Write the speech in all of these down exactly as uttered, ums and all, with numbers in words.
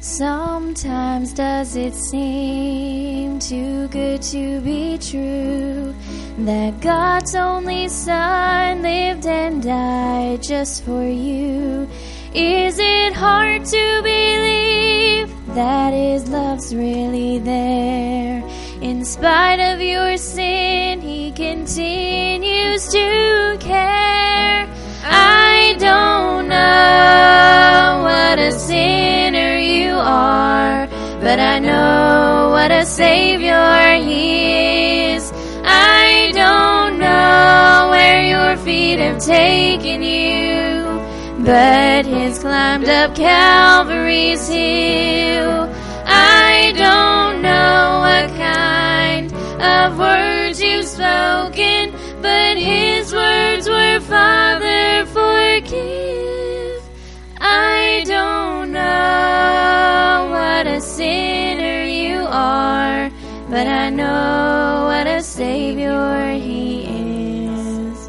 Sometimes does it seem too good to be true that God's only Son lived and died just for you? Is it hard to believe that His love's really there? In spite of your sin, He continues to care. I don't know what a sinner you are, but I know what a Savior He is. I don't know where your feet have taken you, but He's climbed up Calvary's hill. I don't know what kind of words you've spoken, but His words were, Father, forgive. I don't know what a sinner you are, but I know what a Savior He is.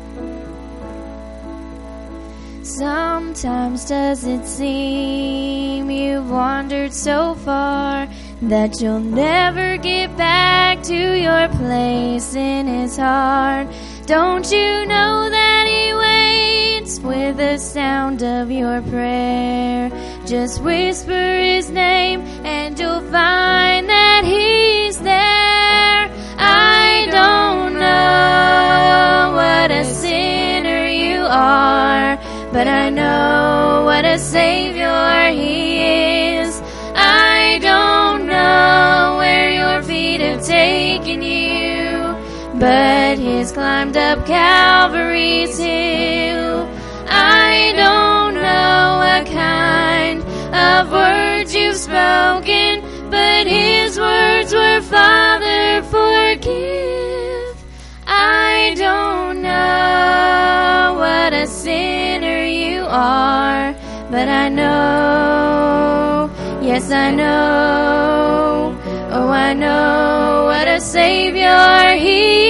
Sometimes does it seem you've wandered so far that you'll never get back to your place in His heart? Don't you know that He waits with the sound of your prayer? Just whisper His name and you'll find that He's there. I don't know what a sinner you are, but I know what a Savior He is. I don't know where your feet have taken you, but He's climbed up Calvary's hill. I don't know what kind of words you've spoken, but His words were, Father, forgive. I don't know what a sinner you are, but I know, yes I know, oh I know what a Savior He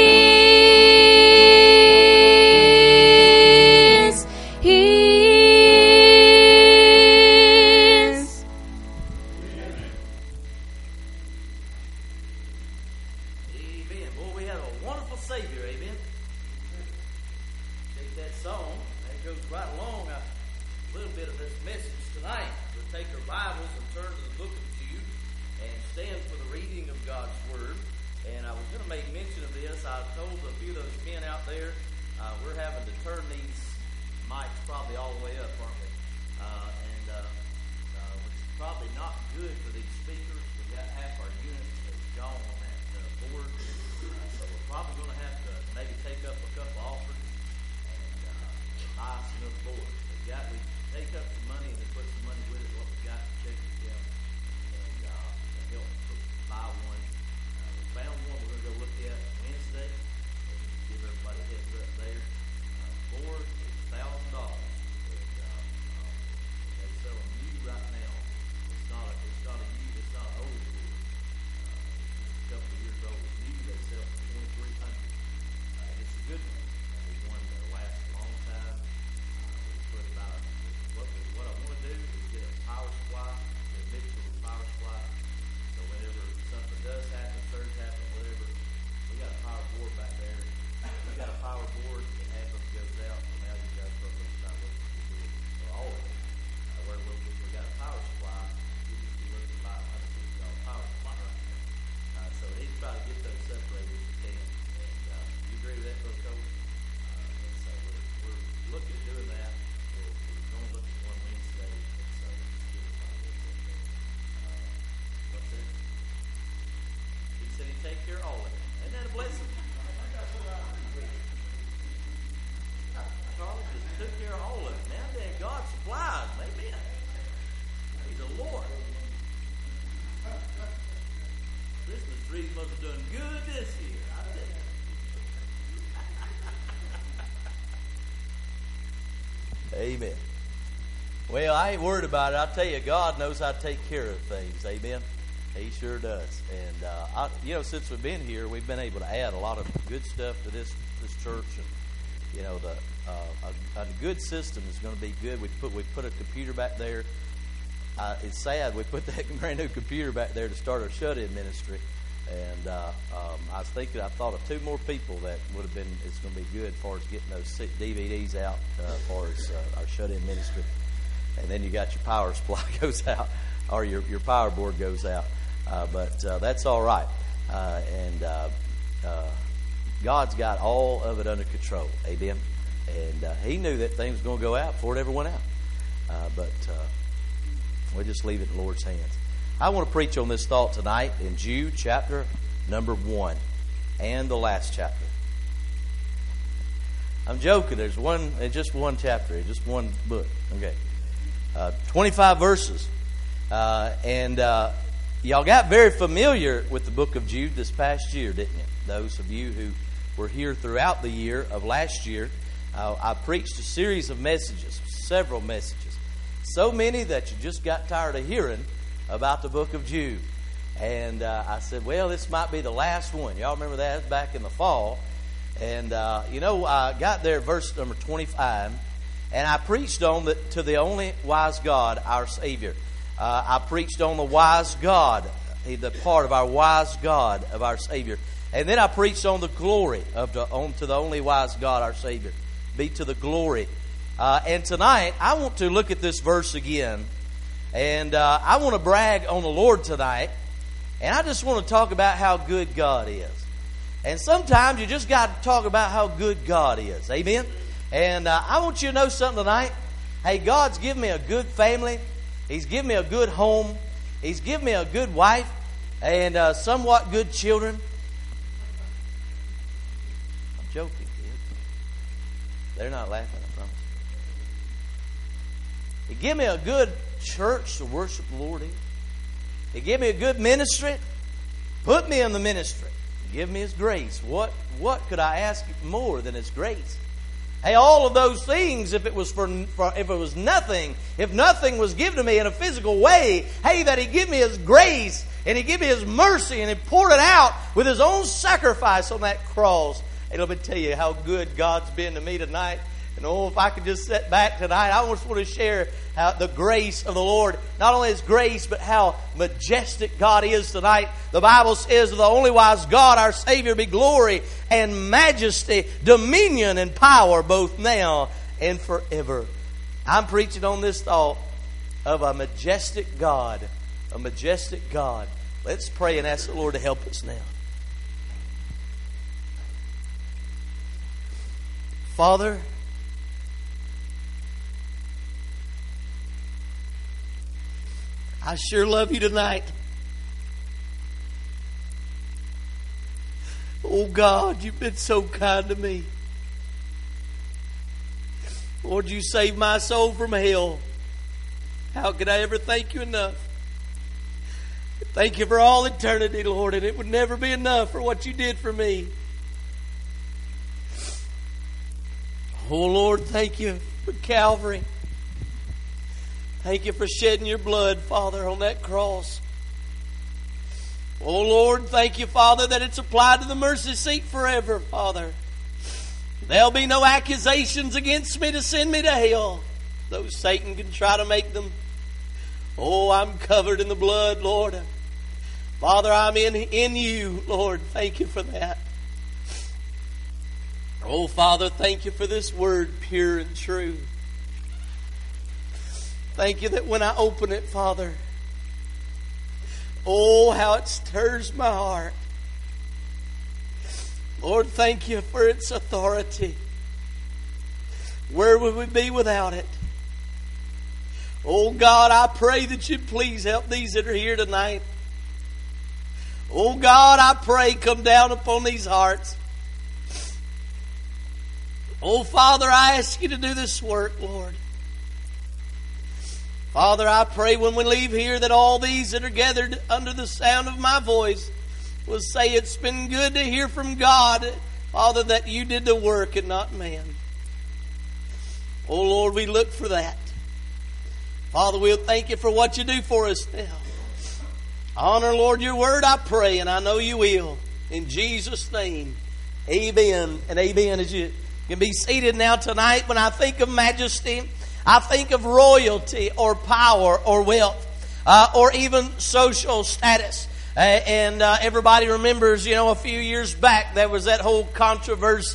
is. He is. Amen. Boy, we have a wonderful Savior, amen. Take that song, that goes right along a little bit of this message tonight. We'll take our Bibles and turn to the book of Jude and stand for the reading of God's Word. And I was going to make mention of this. I told a few of those men out there, uh, we're having to turn these mics probably all the way up, aren't we? Uh, and uh, uh, which is probably not good for these speakers. We've got half our units that's gone on that uh, board. Uh, so we're probably going to have to maybe take up a couple offers and uh, buy us another board. We've got, we take up some money and then put some money with it, what we've got to check the account and uh, help buy one. Found one we're going to go look at Wednesday and give everybody a heads up there. Uh, board is one thousand dollars. And uh, uh, they sell them new right now. It's not a, it's not a new, it's not an old board. Uh, it's just a couple of years old. New, they sell for twenty-three hundred dollars. Uh, it's a good one. Uh, it's one that lasts a long time. Uh, we put about, what, we, what I want to do is get a power supply, a mix with a power supply. So whenever something does happen, surge happen, whatever, we got a power board back there. We got a power board and half of it goes out, and now you guys both understand what you do for all of it. Uh, where we, we got a power supply, we just be looking to buy a hundred fifty dollar power supply right now. Uh, so we need to try to get those separated if we can. And uh, you agree with that, Brother Cole? Uh, and so we're, we're looking at doing that. We're, we're going to look at one Wednesday, and so just give us all this in there. Uh, what's that? He said he'd take care of all of it. Isn't that a blessing? Charlie just took care of all of it. Now then, God supplies. Amen. He's the Lord. Christmas trees must have done good this year. I tell you. Amen. Well, I ain't worried about it. I tell you, God knows how to take care of things. Amen. He sure does. And, uh, I, you know, since we've been here, we've been able to add a lot of good stuff to this this church. And, you know, the uh, a, a good system is going to be good. We put we put a computer back there. uh, it's sad. We put that brand new computer back there to start our shut-in ministry. And uh, um, I was thinking, I thought of two more people that would have been, it's going to be good as far as getting those D V Ds out uh, as far as uh, our shut-in ministry. And then you got your power supply goes out, or your, your power board goes out. Uh, but uh, that's all right. Uh, and uh, uh, God's got all of it under control. Amen. And uh, He knew that thing was going to go out before it ever went out. Uh, but uh, we'll just leave it in the Lord's hands. I want to preach on this thought tonight in Jude chapter number one and the last chapter. I'm joking. There's one, just one chapter, just one book. Okay, uh, twenty-five verses, uh, and uh, y'all got very familiar with the book of Jude this past year, didn't you? Those of you who were here throughout the year of last year, uh, I preached a series of messages, several messages, so many that you just got tired of hearing about the book of Jude. And uh, I said, well, this might be the last one. Y'all remember that? It was back in the fall. And, uh, you know, I got there, verse number twenty-five, and I preached on the, to the only wise God, our Savior. Uh, I preached on the wise God, the part of our wise God, of our Savior. And then I preached on the glory of the, on to the only wise God, our Savior. Be to the glory. Uh, and tonight, I want to look at this verse again. And uh, I want to brag on the Lord tonight. And I just want to talk about how good God is. And sometimes you just got to talk about how good God is. Amen? And uh, I want you to know something tonight. Hey, God's given me a good family. He's given me a good home. He's given me a good wife. And uh, somewhat good children. I'm joking, kids. They're not laughing, I promise. He gave me a good church to worship the Lord in. He gave me a good ministry. Put me in the ministry. Give me His grace. What what could I ask more than His grace? Hey, all of those things, if it was for, for if it was nothing, if nothing was given to me in a physical way, hey, that He give me His grace and He give me His mercy and He poured it out with His own sacrifice on that cross. Hey, let me tell you how good God's been to me tonight. And oh, if I could just sit back tonight, I just want to share how the grace of the Lord, not only His grace, but how majestic God is tonight. The Bible says, the only wise God, our Savior, be glory and majesty, dominion and power, both now and forever. I'm preaching on this thought of a majestic God, a majestic God. Let's pray and ask the Lord to help us now. Father, I sure love You tonight. Oh God, You've been so kind to me. Lord, You saved my soul from hell. How could I ever thank You enough? Thank You for all eternity, Lord, and it would never be enough for what You did for me. Oh Lord, thank You for Calvary. Thank You for shedding Your blood, Father, on that cross. Oh, Lord, thank You, Father, that it's applied to the mercy seat forever, Father. There'll be no accusations against me to send me to hell, though Satan can try to make them. Oh, I'm covered in the blood, Lord. Father, I'm in, in You, Lord. Thank You for that. Oh, Father, thank You for this word, pure and true. Thank You that when I open it, Father, oh, how it stirs my heart. Lord, thank You for its authority. Where would we be without it? Oh, God, I pray that You'd please help these that are here tonight. Oh, God, I pray, come down upon these hearts. Oh, Father, I ask You to do this work, Lord. Father, I pray when we leave here that all these that are gathered under the sound of my voice will say it's been good to hear from God, Father, that You did the work and not man. Oh, Lord, we look for that. Father, we'll thank You for what You do for us now. Honor, Lord, Your word, I pray, and I know You will. In Jesus' name, amen and amen. As you can be seated now tonight, when I think of majesty, I think of royalty or power or wealth uh, or even social status. Uh, and uh, everybody remembers, you know, a few years back there was that whole controversy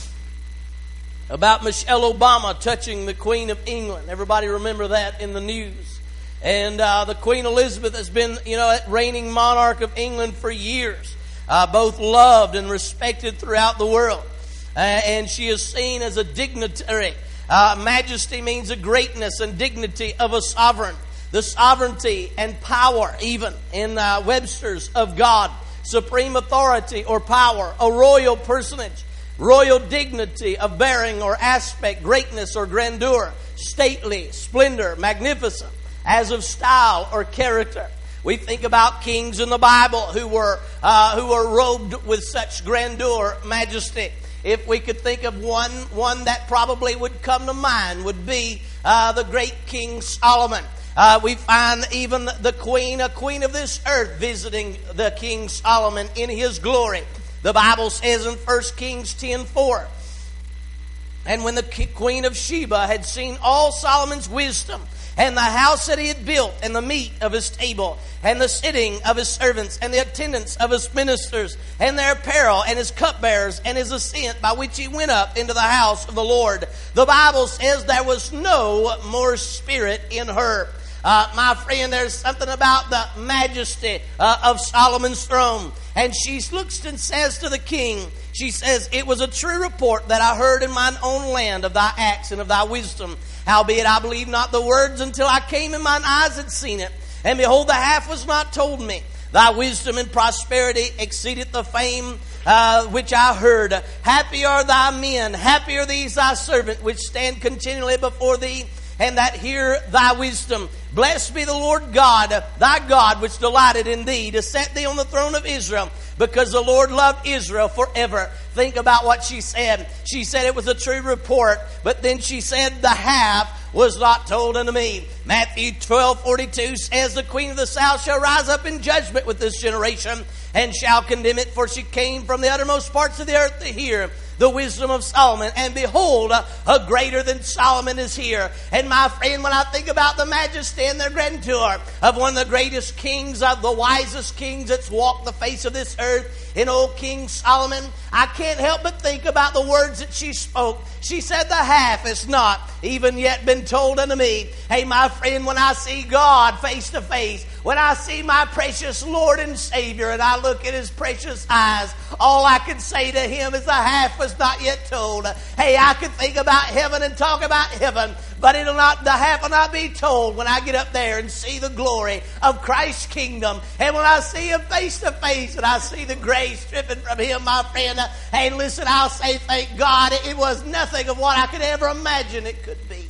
about Michelle Obama touching the Queen of England. Everybody remember that in the news. And uh, the Queen Elizabeth has been, you know, reigning monarch of England for years. Uh, both loved and respected throughout the world. Uh, and she is seen as a dignitary. Uh, majesty means a greatness and dignity of a sovereign. The sovereignty and power, even in uh, Webster's, of God. Supreme authority or power. A royal personage. Royal dignity of bearing or aspect. Greatness or grandeur. Stately, splendor, magnificent. As of style or character. We think about kings in the Bible who were uh, who were robed with such grandeur, majesty. If we could think of one, one that probably would come to mind would be uh, the great King Solomon. Uh, we find even the queen, a queen of this earth, visiting the King Solomon in his glory. The Bible says in First Kings ten four, and when the Queen of Sheba had seen all Solomon's wisdom, and the house that he had built, and the meat of his table, and the sitting of his servants, and the attendance of his ministers, and their apparel, and his cupbearers, and his ascent by which he went up into the house of the Lord, the Bible says there was no more spirit in her. Uh, my friend, there's something about the majesty uh, of Solomon's throne. And she looks and says to the king, she says, it was a true report that I heard in mine own land of thy acts and of thy wisdom. Howbeit I believed not the words until I came and mine eyes had seen it. And behold, the half was not told me. Thy wisdom and prosperity exceedeth the fame uh, which I heard. Happy are thy men, happy are these thy servants, which stand continually before thee, and that hear thy wisdom. Blessed be the Lord God, thy God, which delighted in thee to set thee on the throne of Israel, because the Lord loved Israel forever. Think about what she said. She said it was a true report, but then she said the half was not told unto me. Matthew twelve forty-two says, the queen of the south shall rise up in judgment with this generation, and shall condemn it, for she came from the uttermost parts of the earth to hear the wisdom of Solomon. And behold, a, a greater than Solomon is here. And my friend, when I think about the majesty and the grandeur of one of the greatest kings, of the wisest kings that's walked the face of this earth, in old King Solomon, I can't help but think about the words that she spoke. She said, the half is not even yet been told unto me. Hey, my friend, when I see God face to face, when I see my precious Lord and Savior, and I look at his precious eyes, all I can say to him is the half was not yet told. Hey, I could think about heaven and talk about heaven, but it'll not, the half will not be told when I get up there and see the glory of Christ's kingdom. And when I see him face to face and I see the grace dripping from him, my friend, hey, listen, I'll say thank God. It was nothing of what I could ever imagine it could be.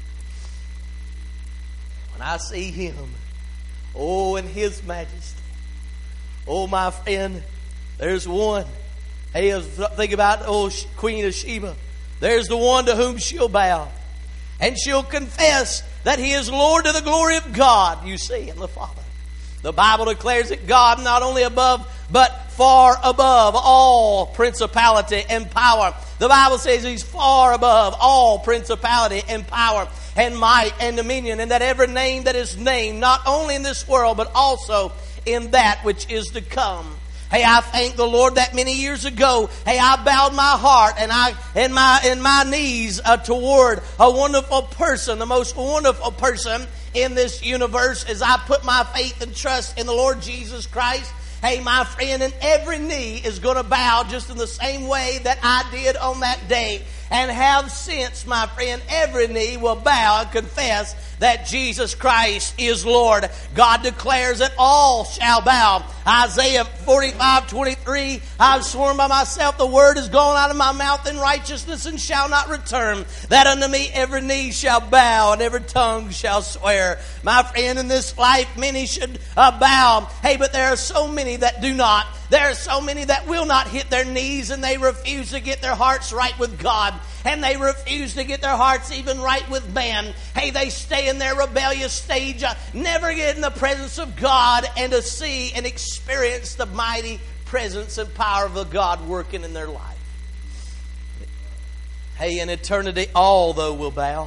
When I see him, oh, in his majesty, oh, my friend, there's one. Hey, think about oh, Queen of Sheba. There's the one to whom she'll bow. And she'll confess that he is Lord to the glory of God, you see, and the Father. The Bible declares that God not only above, but far above all principality and power. The Bible says he's far above all principality and power and might and dominion, and that every name that is named, not only in this world, but also in that which is to come. Hey, I thank the Lord that many years ago, hey, I bowed my heart and I and my and my knees uh, toward a wonderful person, the most wonderful person in this universe, as I put my faith and trust in the Lord Jesus Christ. Hey, my friend, and every knee is going to bow just in the same way that I did on that day. And have since, my friend, every knee will bow and confess that Jesus Christ is Lord. God declares that all shall bow. Isaiah forty-five twenty-three, I've sworn by myself, the word is gone out of my mouth in righteousness and shall not return. That unto me every knee shall bow and every tongue shall swear. My friend, in this life many should uh, bow. Hey, but there are so many that do not. There are so many that will not hit their knees, and they refuse to get their hearts right with God. And they refuse to get their hearts even right with man. Hey, they stay in their rebellious stage, uh, never get in the presence of God and to see and experience the mighty presence and power of the God working in their life. Hey, in eternity, all, though, will bow.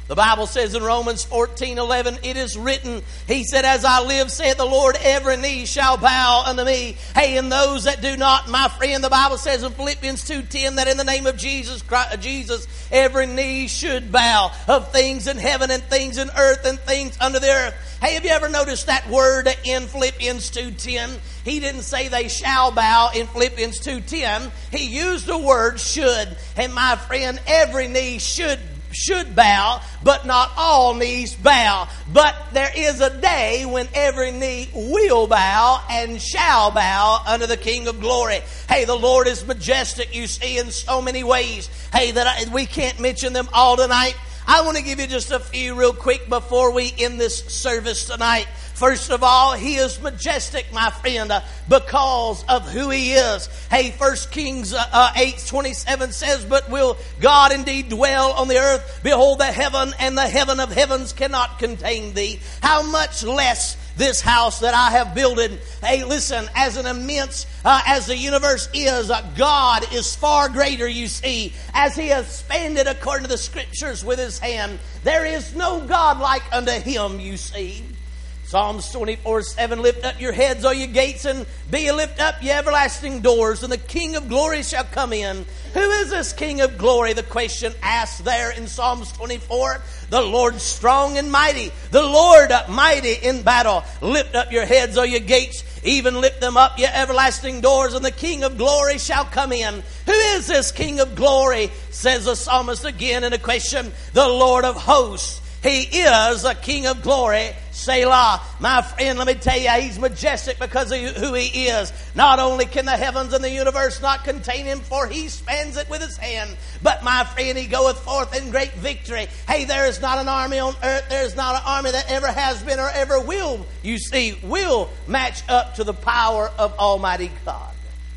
The Bible says in Romans fourteen eleven, it is written, He said, as I live, saith the Lord, every knee shall bow unto me. Hey, and those that do not, my friend, the Bible says in Philippians two ten that in the name of Jesus Christ, Jesus, every knee should bow, of things in heaven and things in earth and things under the earth. Hey, have you ever noticed that word in Philippians two ten? He didn't say they shall bow in Philippians two ten. He used the word should. And my friend, every knee should should bow, but not all knees bow. But there is a day when every knee will bow and shall bow unto the King of glory. Hey, the Lord is majestic, you see, in so many ways. Hey, that I, we can't mention them all tonight. I want to give you just a few real quick before we end this service tonight. First of all, He is majestic, my friend, uh, because of who He is. Hey, First Kings uh, uh, eight twenty-seven says, but will God indeed dwell on the earth? Behold, the heaven and the heaven of heavens cannot contain thee. How much less this house that I have builded. Hey, listen, as an immense, uh, as the universe is, uh, God is far greater, you see, as He has expanded according to the Scriptures with His hand. There is no God like unto Him, you see. Psalms twenty-four seven, lift up your heads, O ye gates, and be ye lift up, ye everlasting doors, and the King of glory shall come in. Who is this King of glory? The question asked there in Psalms twenty-four. The Lord strong and mighty, the Lord mighty in battle. Lift up your heads, O ye gates, even lift them up, ye everlasting doors, and the King of glory shall come in. Who is this King of glory? Says the psalmist again in a question. The Lord of hosts. He is a King of glory. Selah. My friend, let me tell you, He's majestic because of who He is. Not only can the heavens and the universe not contain Him, for He spans it with His hand, but my friend, He goeth forth in great victory. Hey, there is not an army on earth, there is not an army that ever has been or ever will, you see, will match up to the power of Almighty God.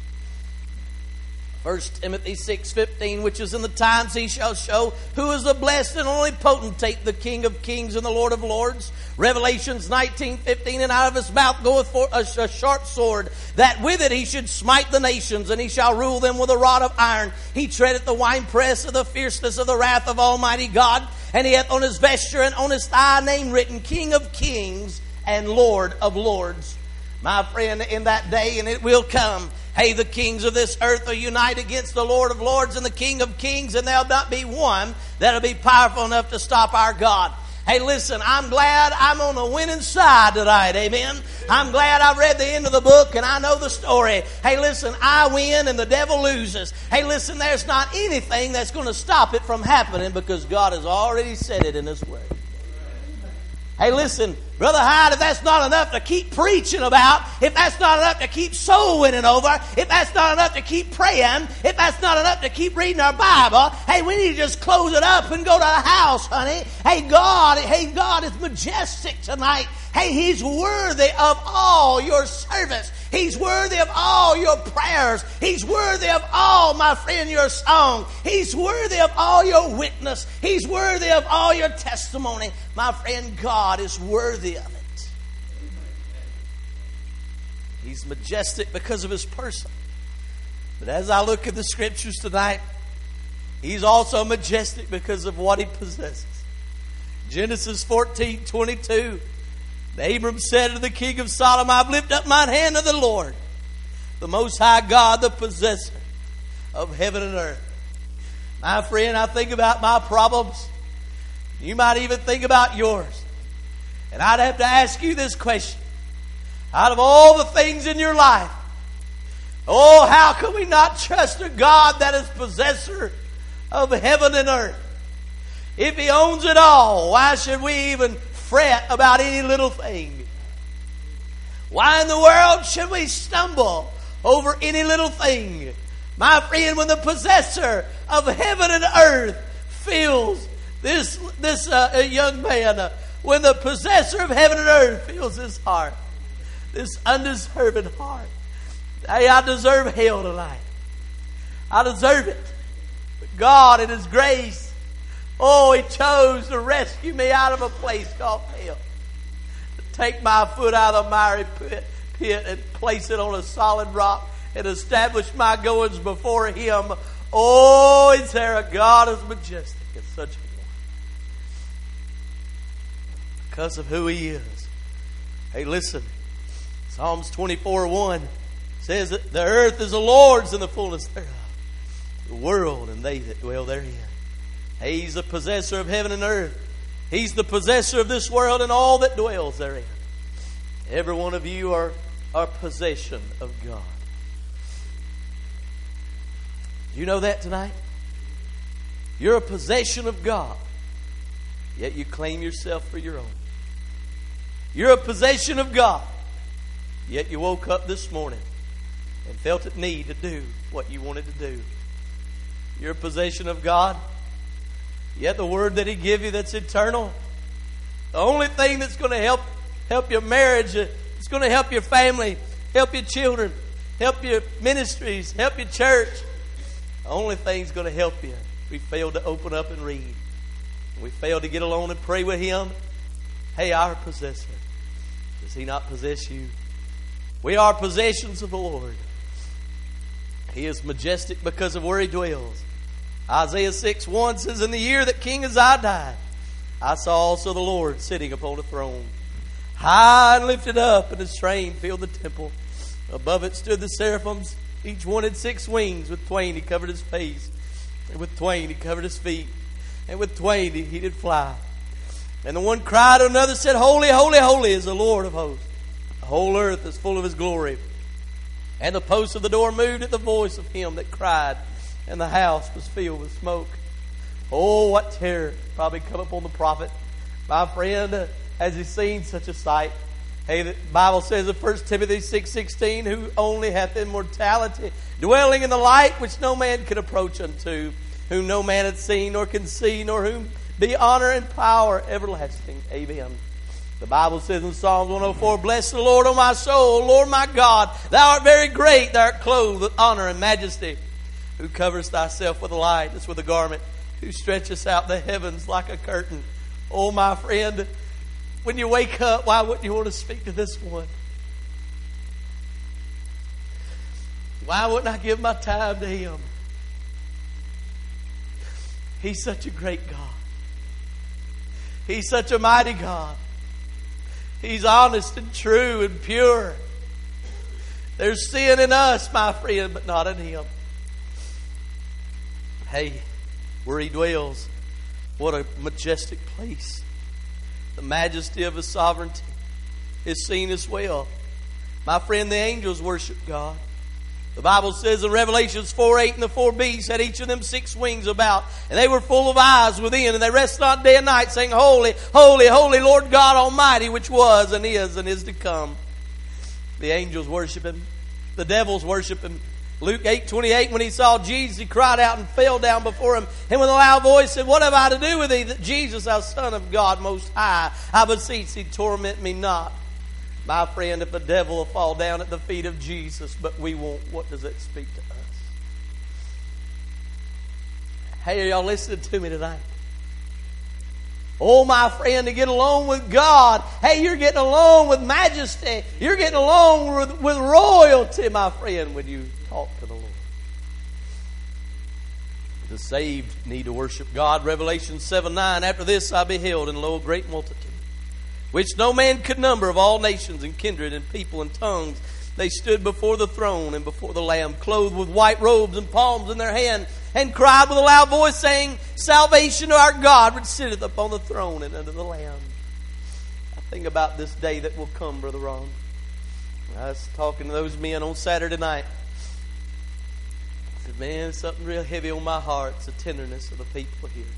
First Timothy six fifteen, which is in the times He shall show who is the blessed and only potentate, the King of kings and the Lord of lords. Revelations nineteen fifteen, and out of His mouth goeth forth a, a sharp sword, that with it He should smite the nations, and He shall rule them with a rod of iron. He treadeth the winepress of the fierceness of the wrath of Almighty God, and He hath on His vesture and on His thigh name written, King of kings and Lord of lords. My friend, in that day, and it will come, hey, the kings of this earth will unite against the Lord of lords and the King of kings, and there'll not be one that'll be powerful enough to stop our God. Hey, listen, I'm glad I'm on the winning side tonight, amen? I'm glad I've read the end of the book and I know the story. Hey, listen, I win and the devil loses. Hey, listen, there's not anything that's going to stop it from happening because God has already said it in His Word. Hey, listen, Brother Hyde, if that's not enough to keep preaching about, if that's not enough to keep soul winning over, if that's not enough to keep praying, if that's not enough to keep reading our Bible, hey, we need to just close it up and go to the house, honey. Hey, God, hey, God is majestic tonight. Hey, He's worthy of all your service. He's worthy of all your prayers. He's worthy of all, my friend, your song. He's worthy of all your witness. He's worthy of all your testimony. My friend, God is worthy of it. He's majestic because of His person. But as I look at the Scriptures tonight, He's also majestic because of what He possesses. Genesis fourteen twenty-two. Abram said to the king of Sodom, I've lifted up mine hand to the Lord, the Most High God, the possessor of heaven and earth. My friend, I think about my problems. You might even think about yours. And I'd have to ask you this question. Out of all the things in your life, oh, how can we not trust a God that is possessor of heaven and earth? If He owns it all, why should we even fret about any little thing? Why in the world should we stumble over any little thing? My friend, when the possessor of heaven and earth feels this this uh, young man, uh, when the possessor of heaven and earth feels his heart, this undeserving heart, hey, I deserve hell tonight. I deserve it. But God in His grace, oh, He chose to rescue me out of a place called hell. To take my foot out of the miry pit, pit and place it on a solid rock and establish my goings before Him. Oh, is there a God as majestic as such a one? because of who He is. Hey, listen. Psalms twenty-four one says that the earth is the Lord's and the fullness thereof, the world and they that dwell therein. Hey, He's the possessor of heaven and earth. He's the possessor of this world and all that dwells therein. Every one of you are a possession of God. Do you know that tonight? You're a possession of God, yet you claim yourself for your own. You're a possession of God, yet you woke up this morning and felt it need to do what you wanted to do. You're a possession of God, yet the word that He give you that's eternal, the only thing that's going to help help your marriage, it's going to help your family, help your children, help your ministries, help your church. The only thing that's going to help you, we failed to open up and read. We failed to get alone and pray with Him. Hey, our possessor, does He not possess you? We are possessions of the Lord. He is majestic because of where He dwells. Isaiah six one says, in the year that King Uzziah died, I saw also the Lord sitting upon a throne, high and lifted up, and His train filled the temple. Above it stood the seraphims. Each one had six wings. With twain He covered His face, and with twain He covered His feet, and with twain He, he did fly. And the one cried to another, said, Holy, holy, holy is the Lord of hosts. The whole earth is full of His glory. And the posts of the door moved at the voice of Him that cried, and the house was filled with smoke. Oh, what terror probably come upon the prophet. My friend, uh, has he seen such a sight? Hey, the Bible says in First Timothy six sixteen, who only hath immortality, dwelling in the light which no man can approach unto, whom no man hath seen nor can see, nor whom be honor and power everlasting. Amen. The Bible says in Psalms one oh four, bless the Lord, O my soul, Lord my God, Thou art very great, Thou art clothed with honor and majesty, who coverest Thyself with light as with a garment, who stretchest out the heavens like a curtain. Oh, my friend, when you wake up, why wouldn't you want to speak to this one? Why wouldn't I give my time to Him? He's such a great God. He's such a mighty God. He's honest and true and pure. There's sin in us, my friend, but not in Him. Hey, where He dwells, what a majestic place. The majesty of His sovereignty is seen as well. My friend, the angels worship God. The Bible says in Revelations four eight, and the four beasts had each of them six wings about, and they were full of eyes within, and they rest not day and night, saying, Holy, holy, holy, Lord God Almighty, which was and is and is to come. The angels worship Him. The devils worship Him. Luke eight twenty-eight, when He saw Jesus, He cried out and fell down before Him, and with a loud voice said, What have I to do with Thee, that Jesus, Thou Son of God Most High? I beseech Thee, torment me not. My friend, if the devil will fall down at the feet of Jesus, but we won't, what does that speak to us? Hey, are y'all listening to me tonight? Oh, my friend, to get along with God. Hey, you're getting along with majesty. You're getting along with, with royalty, my friend, when you talk to the Lord. The saved need to worship God. Revelation seven nine, after this I beheld, and lo, a great multitude, which no man could number, of all nations and kindred and people and tongues. They stood before the throne and before the Lamb, clothed with white robes and palms in their hand, and cried with a loud voice, saying, Salvation to our God, which sitteth upon the throne and unto the Lamb. I think about this day that will come, Brother Ron. I was talking to those men on Saturday night. I said, man, something real heavy on my heart. It's the tenderness of the people here.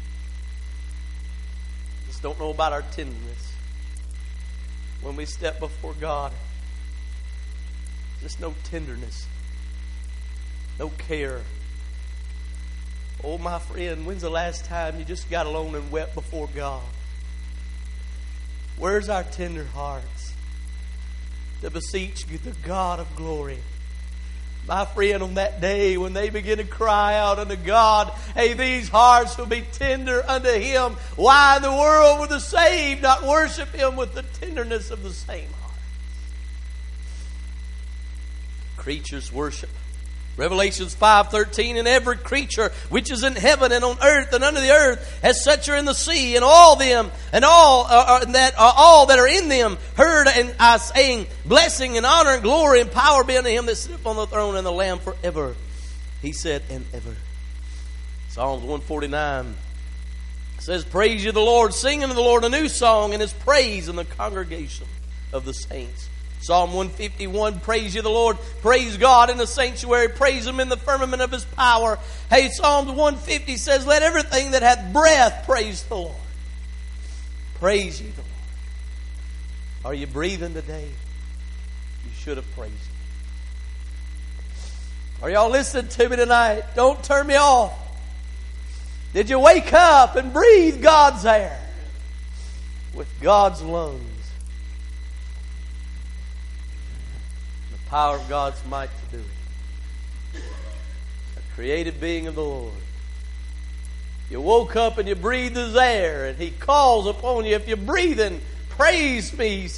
Just don't know about our tenderness. When we step before God, just no tenderness, no care. Oh, my friend, when's the last time you just got alone and wept before God? Where's our tender hearts to beseech the God of glory? My friend, on that day when they begin to cry out unto God, hey, these hearts will be tender unto Him. Why in the world would the saved not worship Him with the tenderness of the same heart? Creatures worship Revelations five thirteen, and every creature which is in heaven and on earth and under the earth, as such are in the sea, and all them and all uh, that uh, all that are in them heard and I saying, blessing and honor and glory and power be unto him that sitteth on the throne and the Lamb forever. He said, and ever. Psalms one forty-nine says, praise ye the Lord, sing unto the Lord a new song, and his praise in the congregation of the saints. Psalm one fifty-one, praise ye the Lord, praise God in the sanctuary, praise him in the firmament of his power. Hey, Psalm one fifty says, let everything that hath breath praise the Lord. Praise ye the Lord. Are you breathing today? You should have praised him. Are y'all listening to me tonight? Don't turn me off. Did you wake up and breathe God's air with God's lungs? Power of God's might to do it. A created being of the Lord. You woke up and you breathed his air, and he calls upon you. If you're breathing, praise me.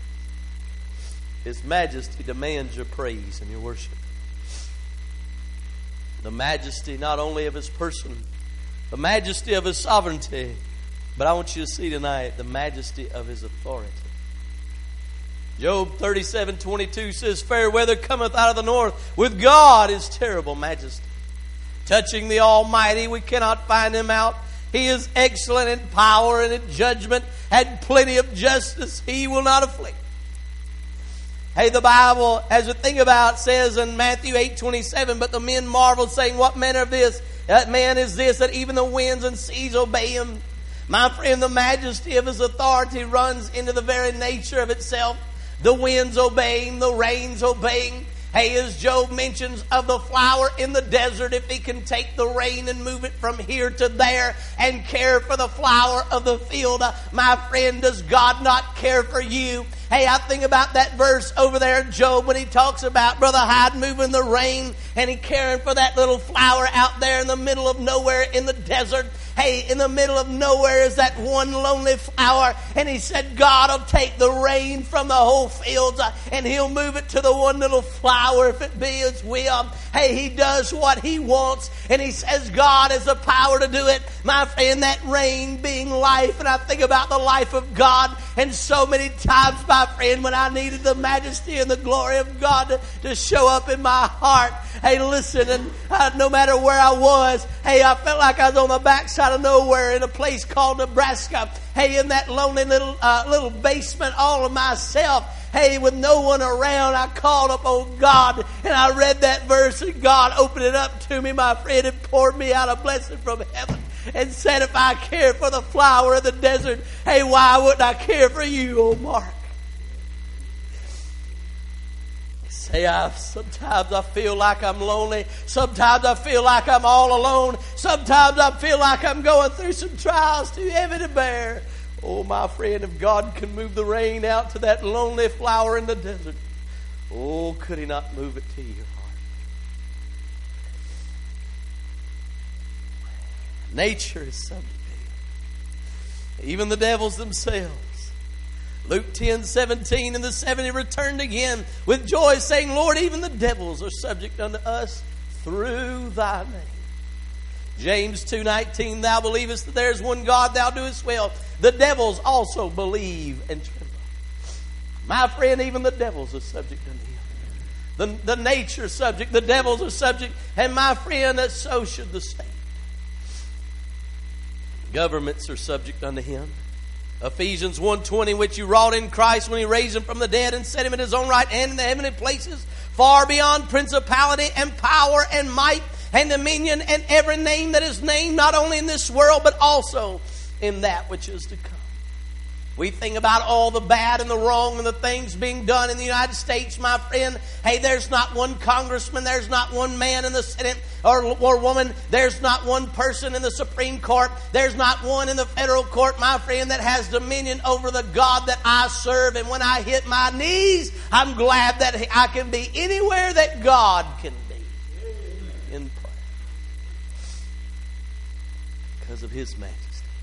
His majesty demands your praise and your worship. The majesty not only of his person, the majesty of his sovereignty, but I want you to see tonight the majesty of his authority. Job thirty-seven twenty-two says, fair weather cometh out of the north. With God is terrible majesty. Touching the Almighty, we cannot find him out. He is excellent in power and in judgment, and plenty of justice. He will not afflict. Hey, the Bible, as we think about, says in Matthew eight twenty-seven, but the men marveled, saying, what manner of this? That man is this, that even the winds and seas obey him. My friend, the majesty of his authority runs into the very nature of itself. The winds obeying, the rains obeying. Hey, as Job mentions of the flower in the desert, if he can take the rain and move it from here to there and care for the flower of the field, uh, my friend, does God not care for you? Hey, I think about that verse over there in Job when he talks about Brother Hyde moving the rain and he caring for that little flower out there in the middle of nowhere in the desert. Hey, in the middle of nowhere is that one lonely flower. And he said, God will take the rain from the whole field uh, and he'll move it to the one little flower if it be his will. Hey, he does what he wants. And he says God has the power to do it. My friend, that rain being life. And I think about the life of God. And so many times, my friend, when I needed the majesty and the glory of God to, to show up in my heart. Hey, listen, and uh, no matter where I was, hey, I felt like I was on the backside of nowhere in a place called Nebraska. Hey, in that lonely little uh, little basement all of myself. Hey, with no one around, I called upon God and I read that verse and God opened it up to me, my friend, and poured me out a blessing from heaven and said, if I care for the flower of the desert, hey, why wouldn't I care for you, oh Mark? Say, I, sometimes I feel like I'm lonely. Sometimes I feel like I'm all alone. Sometimes I feel like I'm going through some trials too heavy to bear. Oh, my friend, if God can move the rain out to that lonely flower in the desert, oh, could he not move it to your heart? Nature is subject to him. Even the devils themselves. Luke ten seventeen, and the seventy returned again with joy, saying, Lord, even the devils are subject unto us through thy name. James two nineteen, thou believest that there is one God, thou doest well. The devils also believe and tremble. My friend, even the devils are subject unto him. The, the nature subject, the devils are subject, and my friend, that so should the state. Governments are subject unto him. Ephesians one twenty, which you wrought in Christ when he raised him from the dead and set him at his own right hand in the heavenly places, far beyond principality and power and might and dominion and every name that is named, not only in this world, but also in that which is to come. We think about all the bad and the wrong and the things being done in the United States, my friend. Hey, there's not one congressman, there's not one man in the Senate or, or woman, there's not one person in the Supreme Court, there's not one in the federal court, my friend, that has dominion over the God that I serve. And when I hit my knees, I'm glad that I can be anywhere that God can be in prayer because of his majesty.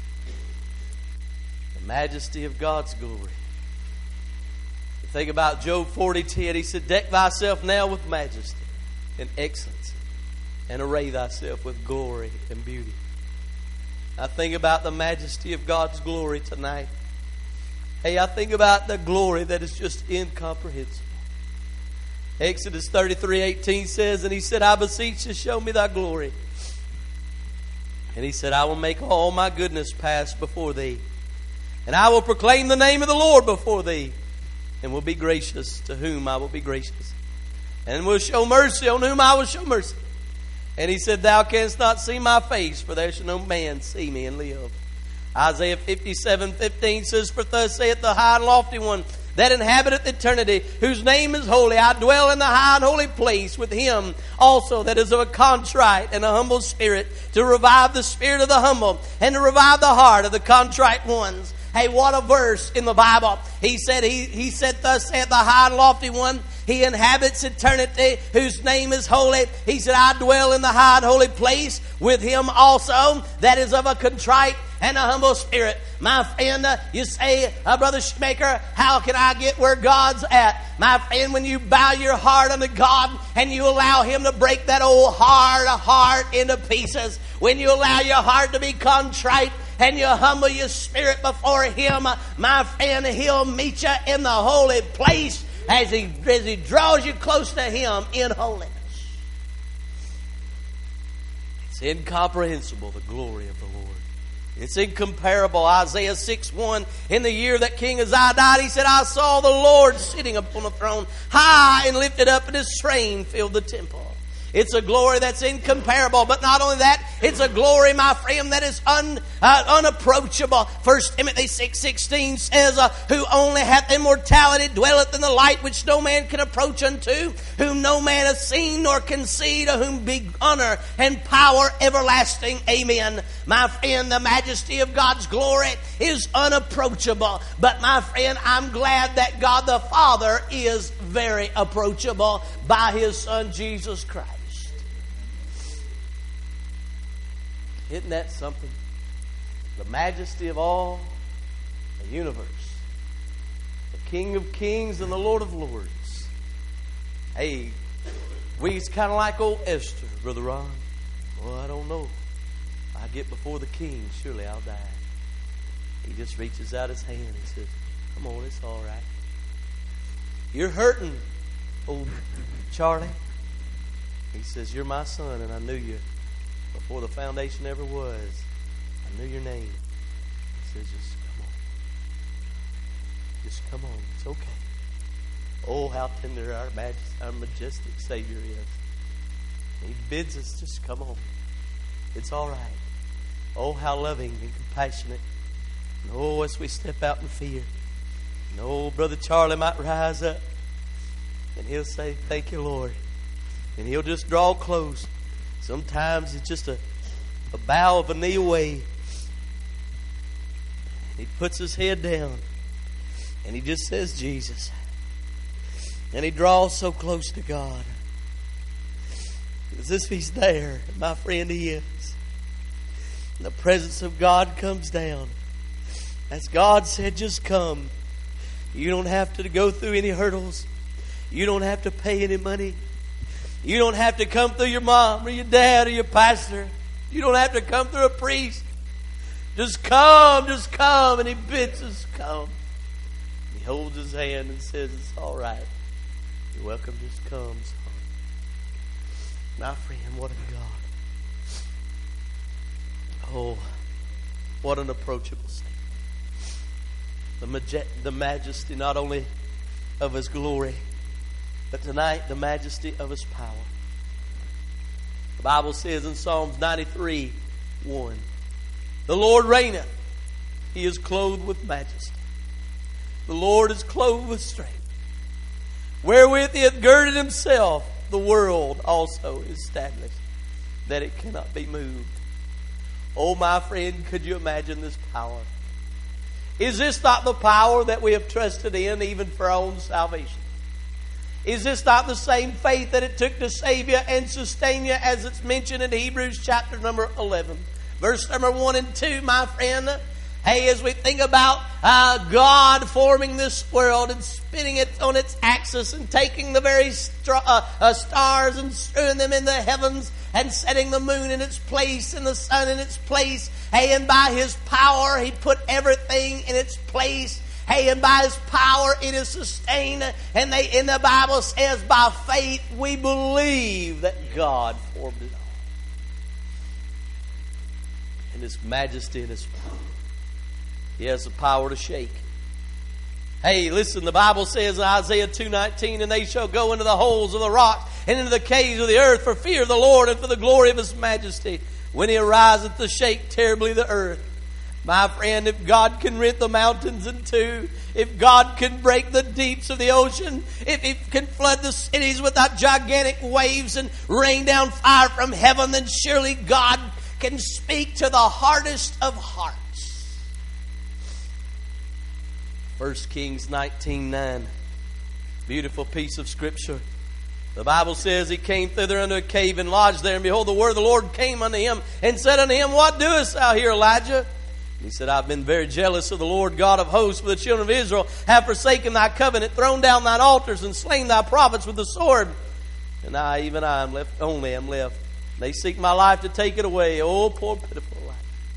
Majesty of God's glory. You think about Job forty ten. He said, deck thyself now with majesty and excellency, and array thyself with glory and beauty. I think about the majesty of God's glory tonight. Hey, I think about the glory that is just incomprehensible. Exodus thirty-three eighteen says, and he said, I beseech thee, show me thy glory. And he said, I will make all my goodness pass before thee, and I will proclaim the name of the Lord before thee, and will be gracious to whom I will be gracious, and will show mercy on whom I will show mercy. And he said, thou canst not see my face, for there shall no man see me and live. Isaiah fifty-seven fifteen says, for thus saith the high and lofty one that inhabiteth eternity, whose name is holy. I dwell in the high and holy place with him also that is of a contrite and a humble spirit, to revive the spirit of the humble and to revive the heart of the contrite ones. Hey, what a verse in the Bible. He said, he, he said, thus saith the high and lofty one, he inhabits eternity, whose name is holy. He said, I dwell in the high and holy place with him also that is of a contrite and a humble spirit. My friend, uh, you say, uh, Brother Schmaker, how can I get where God's at? My friend, when you bow your heart unto God and you allow him to break that old hard heart into pieces, when you allow your heart to be contrite and you humble your spirit before him, my friend, he'll meet you in the holy place as he, as he draws you close to him in holiness. It's incomprehensible, the glory of the Lord. It's incomparable. Isaiah six one, in the year that King Uzziah died, he said, I saw the Lord sitting upon a throne, high and lifted up, and his train filled the temple. It's a glory that's incomparable. But not only that, it's a glory, my friend, that is un, uh, unapproachable. First Timothy six sixteen says, uh, who only hath immortality, dwelleth in the light which no man can approach unto, whom no man hath seen nor can see, to whom be honor and power everlasting. Amen. My friend, the majesty of God's glory is unapproachable. But my friend, I'm glad that God the Father is very approachable by his Son Jesus Christ. Isn't that something? The majesty of all the universe. The King of kings and the Lord of lords. Hey, we's kind of like old Esther, Brother Ron. Well, I don't know. If I get before the king, surely I'll die. He just reaches out his hand and says, come on, it's all right. You're hurting, old Charlie. He says, you're my son, and I knew you before the foundation ever was. I knew your name. He says, just come on. Just come on. It's okay. Oh, how tender our, majest, our majestic Savior is. He bids us, just come on. It's all right. Oh, how loving and compassionate. And oh, as we step out in fear. And oh, Brother Charlie might rise up. And he'll say, thank you, Lord. And he'll just draw close. Sometimes it's just a, a bow of a knee away. He puts his head down. And he just says, Jesus. And he draws so close to God. As if he's there. My friend, he is. And the presence of God comes down. As God said, just come. You don't have to go through any hurdles. You don't have to pay any money. You don't have to come through your mom or your dad or your pastor. You don't have to come through a priest. Just come, just come. And he bids us come. He holds his hand and says, it's all right. You're welcome, just come, son. My friend, what a God. Oh, what an approachable Savior. The, maj- the majesty not only of his glory, but tonight, the majesty of his power. The Bible says in Psalms ninety-three one, the Lord reigneth. He is clothed with majesty. The Lord is clothed with strength. Wherewith he hath girded himself, the world also is established, that it cannot be moved. Oh, my friend, could you imagine this power? Is this not the power that we have trusted in even for our own salvation? Is this not the same faith that it took to save you and sustain you, as it's mentioned in Hebrews chapter number eleven? Verse number one and two, my friend. Hey, as we think about uh, God forming this world and spinning it on its axis and taking the very stra- uh, uh, stars and strewing them in the heavens and setting the moon in its place and the sun in its place. Hey, and by His power, He put everything in its place. Hey, and by His power it is sustained. And they, in the Bible says, by faith we believe that God formed it all. In His majesty and His power. He has the power to shake. Hey, listen, the Bible says in Isaiah two nineteen, and they shall go into the holes of the rock and into the caves of the earth for fear of the Lord and for the glory of His majesty, when He ariseth to shake terribly the earth. My friend, if God can rent the mountains in two, if God can break the deeps of the ocean, if He can flood the cities with that gigantic waves and rain down fire from heaven, then surely God can speak to the hardest of hearts. First Kings nineteen nine. Beautiful piece of Scripture. The Bible says he came thither unto a cave and lodged there. And behold, the word of the Lord came unto him and said unto him, What doest thou here, Elijah? And he said, I've been very jealous of the Lord God of hosts, for the children of Israel have forsaken thy covenant, thrown down thine altars, and slain thy prophets with the sword. And I, even I, am left, only am left. They seek my life to take it away. Oh, poor pitiful life.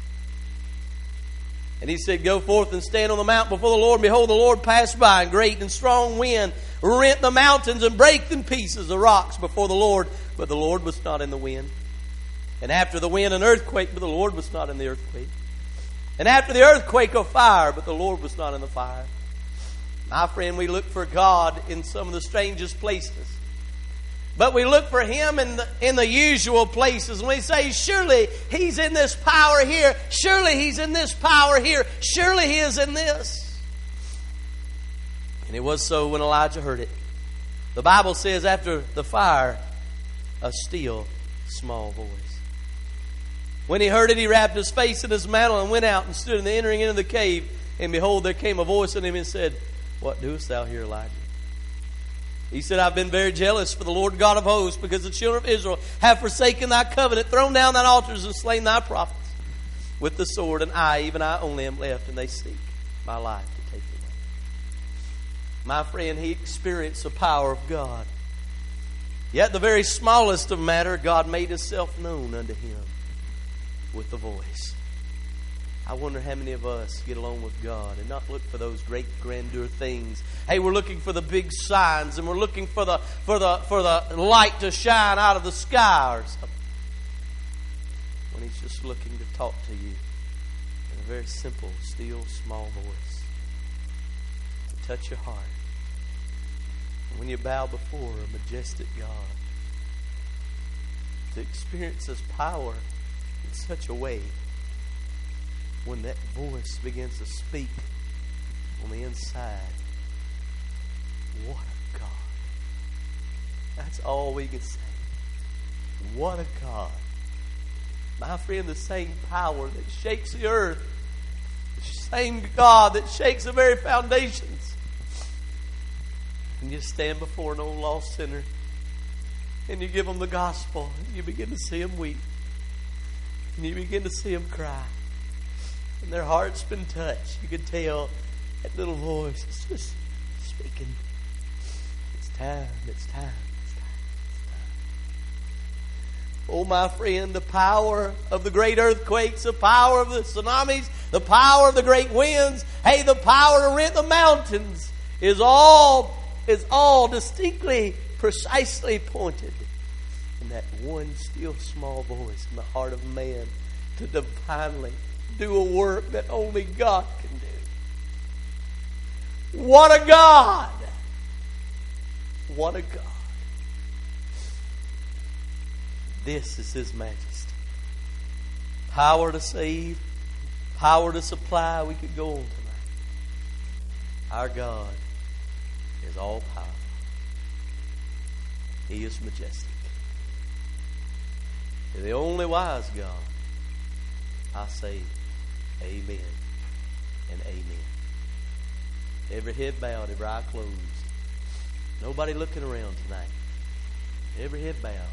And he said, Go forth and stand on the mount before the Lord. And behold, the Lord passed by, and great and strong wind rent the mountains and brake in pieces the rocks before the Lord. But the Lord was not in the wind. And after the wind, an earthquake, but the Lord was not in the earthquake. And after the earthquake, a fire, but the Lord was not in the fire. My friend, we look for God in some of the strangest places. But we look for Him in the, in the usual places. And we say, surely He's in this power here. Surely He's in this power here. Surely He is in this. And it was so when Elijah heard it. The Bible says after the fire, a still small voice. When he heard it, he wrapped his face in his mantle and went out and stood in the entering into the cave. And behold, there came a voice unto him and said, What doest thou here, Elijah? He said, I've been very jealous for the Lord God of hosts, because the children of Israel have forsaken thy covenant, thrown down thine altars, and slain thy prophets with the sword. And I, even I only am left, and they seek my life to take it away. My friend, he experienced the power of God. Yet the very smallest of matter, God made Himself known unto him with the voice. I wonder how many of us get along with God and not look for those great grandeur things. Hey, we're looking for the big signs, and we're looking for the for the for the light to shine out of the sky or something. When He's just looking to talk to you in a very simple, still, small voice, to touch your heart. And when you bow before a majestic God, to experience His power in such a way. When that voice begins to speak on the inside, what a God. That's all we can say. What a God. My friend, the same power that shakes the earth, the same God that shakes the very foundations. And you stand before an old lost sinner and you give them the gospel, and you begin to see them weep. And you begin to see them cry. And their heart's been touched. You can tell that little voice is just speaking. It's time, it's time, it's time, it's time. Oh, my friend, the power of the great earthquakes, the power of the tsunamis, the power of the great winds, hey, the power to rent the mountains is all, is all distinctly, precisely pointed in that one still small voice in the heart of man to divinely do a work that only God can do. What a God! What a God. This is His majesty. Power to save, power to supply. We could go on tonight. Our God is all powerful. He is majestic. He's the only wise God. I say amen and amen. Every head bowed, every eye closed. Nobody looking around tonight. Every head bowed,